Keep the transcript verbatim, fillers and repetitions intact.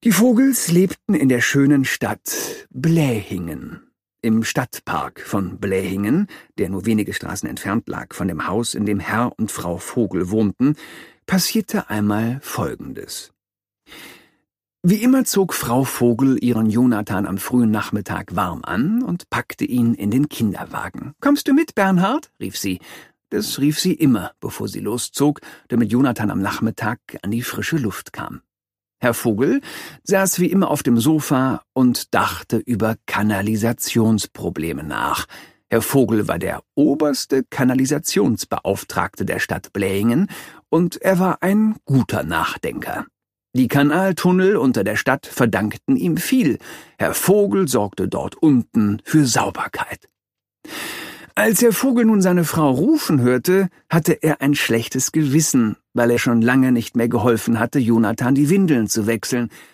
Die Vogels lebten in der schönen Stadt Blähingen. Im Stadtpark von Blähingen, der nur wenige Straßen entfernt lag von dem Haus, in dem Herr und Frau Vogel wohnten, passierte einmal Folgendes. Wie immer zog Frau Vogel ihren Jonathan am frühen Nachmittag warm an und packte ihn in den Kinderwagen. »Kommst du mit, Bernhard?« rief sie. Das rief sie immer, bevor sie loszog, damit Jonathan am Nachmittag an die frische Luft kam. Herr Vogel saß wie immer auf dem Sofa und dachte über Kanalisationsprobleme nach. Herr Vogel war der oberste Kanalisationsbeauftragte der Stadt Blähingen und er war ein guter Nachdenker. Die Kanaltunnel unter der Stadt verdankten ihm viel. Herr Vogel sorgte dort unten für Sauberkeit. Als Herr Vogel nun seine Frau rufen hörte, hatte er ein schlechtes Gewissen, weil er schon lange nicht mehr geholfen hatte, Jonathan die Windeln zu wechseln.